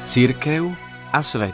Cirkev a svet.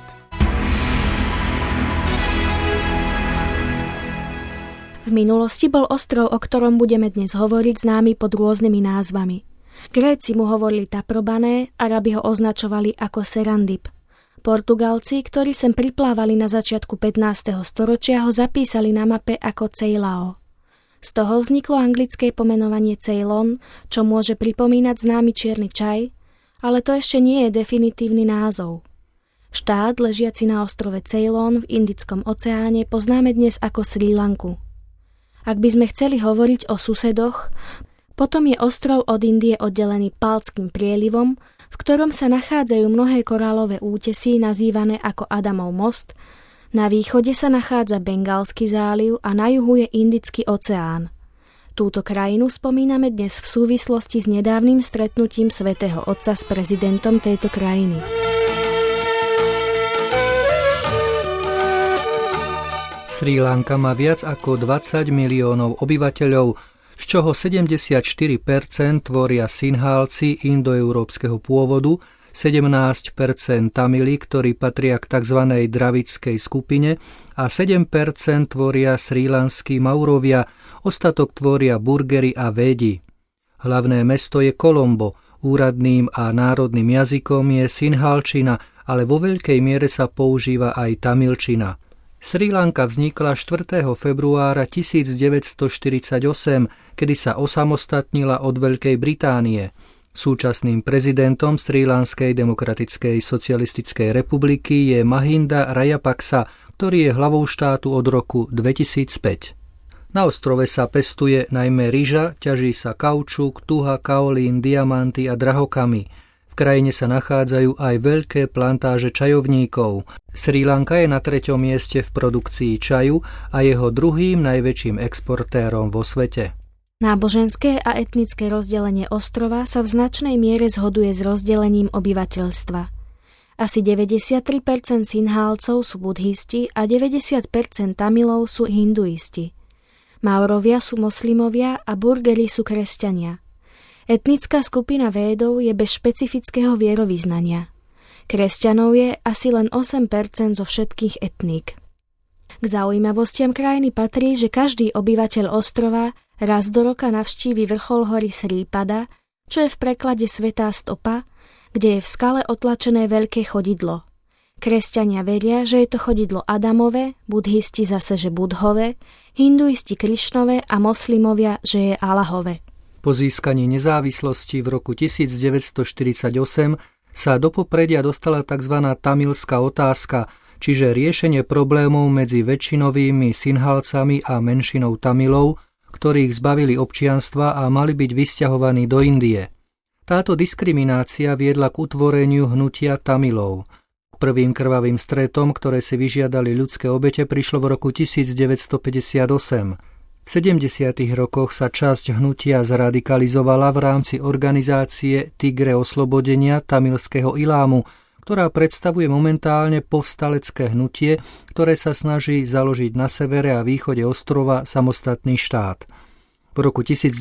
V minulosti bol ostrov, o ktorom budeme dnes hovoriť, známy pod rôznymi názvami. Gréci mu hovorili Taprobané, Arabi ho označovali ako Serendip. Portugalci, ktorí sem priplávali na začiatku 15. storočia, ho zapísali na mape ako Ceilao. Z toho vzniklo anglické pomenovanie Ceylon, čo môže pripomínať známy čierny čaj, ale to ešte nie je definitívny názov. Štát ležiaci na ostrove Ceylon v Indickom oceáne poznáme dnes ako Srí Lanku. Ak by sme chceli hovoriť o susedoch, potom je ostrov od Indie oddelený Paltským prielivom, v ktorom sa nachádzajú mnohé korálové útesy nazývané ako Adamov most. Na východe sa nachádza Bengálsky záliv a na juhu je Indický oceán. Túto krajinu spomíname dnes v súvislosti s nedávnym stretnutím Svätého Otca s prezidentom tejto krajiny. Srí Lanka má viac ako 20 miliónov obyvateľov, z čoho 74% tvoria Sinhálci indoeurópskeho pôvodu, 17% Tamili, ktorí patria k tzv. Dravidskej skupine a 7% tvoria srílanskí Maurovia, ostatok tvoria Burgeri a Védi. Hlavné mesto je Kolombo, úradným a národným jazykom je sinhálčina, ale vo veľkej miere sa používa aj tamilčina. Srí Lanka vznikla 4. februára 1948, kedy sa osamostatnila od Veľkej Británie. Súčasným prezidentom Srílanskej demokratickej socialistickej republiky je Mahinda Rajapaksa, ktorý je hlavou štátu od roku 2005. Na ostrove sa pestuje najmä ryža, ťaží sa kaučuk, tuha, kaolín, diamanty a drahokamy. V krajine sa nachádzajú aj veľké plantáže čajovníkov. Srí Lanka je na 3. mieste v produkcii čaju a jeho druhým najväčším exportérom vo svete. Náboženské a etnické rozdelenie ostrova sa v značnej miere zhoduje s rozdelením obyvateľstva. Asi 93% Sinhálcov sú budhisti a 90% Tamilov sú hinduisti. Maurovia sú moslimovia a Burgeri sú kresťania. Etnická skupina Védov je bez špecifického vierovyznania. Kresťanov je asi len 8% zo všetkých etník. K zaujímavostiam krajiny patrí, že každý obyvateľ ostrova raz do roka navštívi vrchol hory Srípada, čo je v preklade Svätá stopa, kde je v skale otlačené veľké chodidlo. Kresťania veria, že je to chodidlo Adamove, budhisti zase, že Budhove, hinduisti Krišnove a moslimovia, že je Allahove. Po získaní nezávislosti v roku 1948 sa do popredia dostala tzv. Tamilská otázka, čiže riešenie problémov medzi väčšinovými Sinhálcami a menšinou Tamilov, ktorých zbavili občianstva a mali byť vysťahovaní do Indie. Táto diskriminácia viedla k utvoreniu hnutia Tamilov. K prvým krvavým stretom, ktoré si vyžiadali ľudské obete, prišlo v roku 1958. V 70. rokoch sa časť hnutia zradikalizovala v rámci organizácie Tigre oslobodenia tamilského Ilámu, ktorá predstavuje momentálne povstalecké hnutie, ktoré sa snaží založiť na severe a východe ostrova samostatný štát. V roku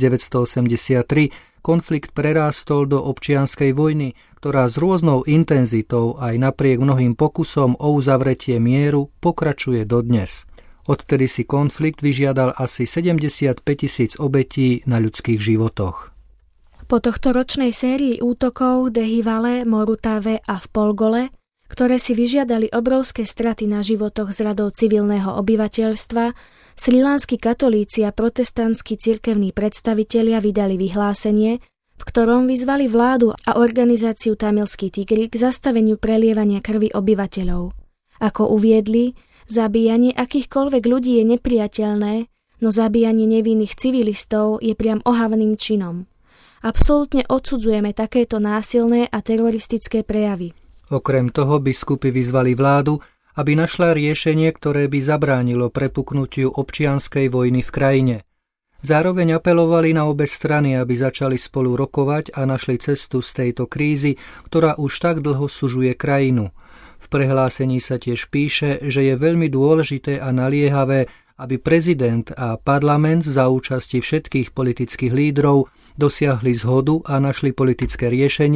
1983 konflikt prerástol do občianskej vojny, ktorá s rôznou intenzitou aj napriek mnohým pokusom o uzavretie mieru pokračuje dodnes. Odtedy si konflikt vyžiadal asi 75 000 obetí na ľudských životoch. Po tohto ročnej sérii útokov Dehivale, Morutave a v Polgole, ktoré si vyžiadali obrovské straty na životoch z radov civilného obyvateľstva, srilanskí katolíci a protestantskí cirkevní predstavitelia vydali vyhlásenie, v ktorom vyzvali vládu a organizáciu Tamilský tigri k zastaveniu prelievania krvi obyvateľov. Ako uviedli, zabíjanie akýchkoľvek ľudí je nepriateľné, no zabíjanie nevinných civilistov je priam ohavným činom. Absolútne odsudzujeme takéto násilné a teroristické prejavy. Okrem toho biskupy vyzvali vládu, aby našla riešenie, ktoré by zabránilo prepuknutiu občianskej vojny v krajine. Zároveň apelovali na obe strany, aby začali spolu rokovať a našli cestu z tejto krízy, ktorá už tak dlho sužuje krajinu. V prehlásení sa tiež píše, že je veľmi dôležité a naliehavé, aby prezident a parlament za účasti všetkých politických lídrov dosiahli zhodu a našli politické riešenie,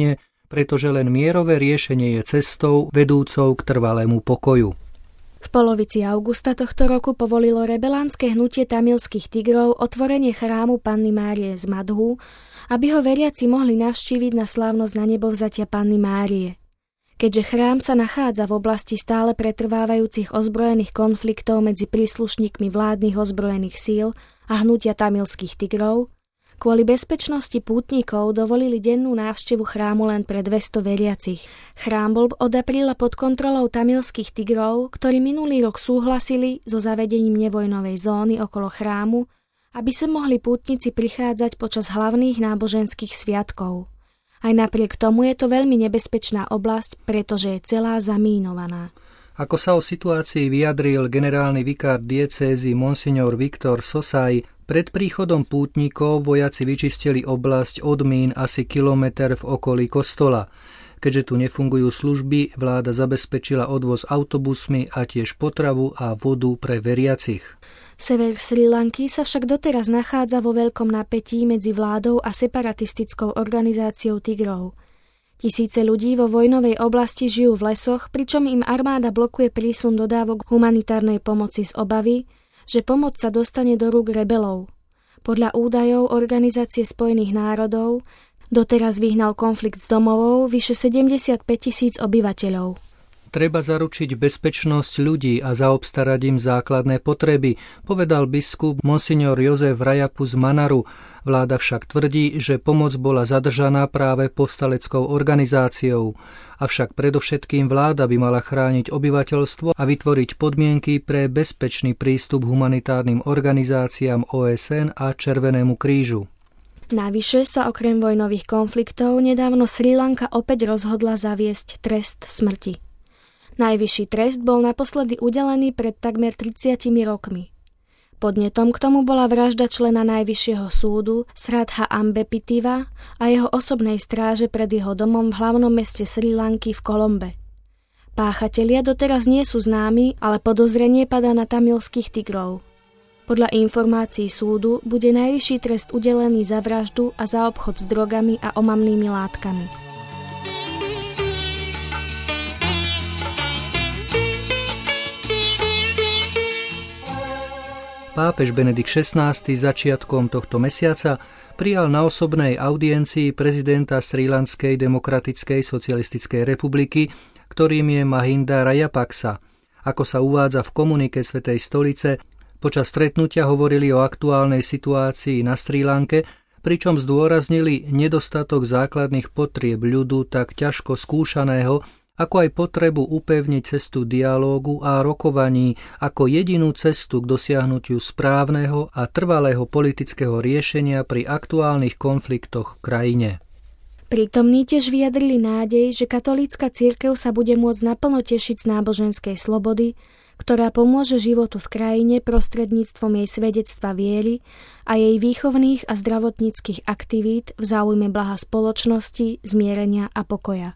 pretože len mierové riešenie je cestou vedúcou k trvalému pokoju. V polovici augusta tohto roku povolilo rebelánske hnutie tamilských tigrov otvorenie chrámu Panny Márie z Madhu, aby ho veriaci mohli navštíviť na slávnosť na nebovzatia Panny Márie. Keďže chrám sa nachádza v oblasti stále pretrvávajúcich ozbrojených konfliktov medzi príslušníkmi vládnych ozbrojených síl a hnutia tamilských tigrov, kvôli bezpečnosti pútnikov dovolili dennú návštevu chrámu len pre 200 veriacich. Chrám bol od apríla pod kontrolou tamilských tigrov, ktorí minulý rok súhlasili so zavedením nevojnovej zóny okolo chrámu, aby sa mohli pútnici prichádzať počas hlavných náboženských sviatkov. Aj napriek tomu je to veľmi nebezpečná oblasť, pretože je celá zamínovaná. Ako sa o situácii vyjadril generálny vikár diecézy monsignor Viktor Sosaj, pred príchodom pútnikov vojaci vyčistili oblasť od mín asi kilometer v okolí kostola. Keďže tu nefungujú služby, vláda zabezpečila odvoz autobusmi a tiež potravu a vodu pre veriacich. Sever Srí Lanky sa však doteraz nachádza vo veľkom napätí medzi vládou a separatistickou organizáciou tigrov. Tisíce ľudí vo vojnovej oblasti žijú v lesoch, pričom im armáda blokuje prísun dodávok humanitárnej pomoci z obavy, že pomoc sa dostane do rúk rebelov. Podľa údajov Organizácie spojených národov doteraz vyhnal konflikt z domovov vyše 75 000 obyvateľov. Treba zaručiť bezpečnosť ľudí a zaobstarať im základné potreby, povedal biskup monsignor Jozef Rajapu z Manaru. Vláda však tvrdí, že pomoc bola zadržaná práve povstaleckou organizáciou. Avšak predovšetkým vláda by mala chrániť obyvateľstvo a vytvoriť podmienky pre bezpečný prístup humanitárnym organizáciám OSN a Červenému krížu. Navyše sa okrem vojnových konfliktov nedávno Srí Lanka opäť rozhodla zaviesť trest smrti. Najvyšší trest bol naposledy udelený pred takmer 30 rokmi. Podnetom k tomu bola vražda člena Najvyššieho súdu Sratha Ambepitiva a jeho osobnej stráže pred jeho domom v hlavnom meste Srí Lanky v Kolombe. Páchatelia doteraz nie sú známi, ale podozrenie padá na tamilských tigrov. Podľa informácií súdu bude najvyšší trest udelený za vraždu a za obchod s drogami a omamnými látkami. Pápež Benedikt XVI začiatkom tohto mesiaca prijal na osobnej audiencii prezidenta Srílanskej demokratickej socialistickej republiky, ktorým je Mahinda Rajapaksa. Ako sa uvádza v komunike Svätej stolice, počas stretnutia hovorili o aktuálnej situácii na Srí Lanke, pričom zdôraznili nedostatok základných potrieb ľudu tak ťažko skúšaného, ako aj potrebu upevniť cestu dialógu a rokovaní ako jedinú cestu k dosiahnutiu správneho a trvalého politického riešenia pri aktuálnych konfliktoch v krajine. Prítomní tiež vyjadrili nádej, že katolícka cirkev sa bude môcť naplno tešiť z náboženskej slobody, ktorá pomôže životu v krajine prostredníctvom jej svedectva viery a jej výchovných a zdravotníckych aktivít v záujme blaha spoločnosti, zmierenia a pokoja.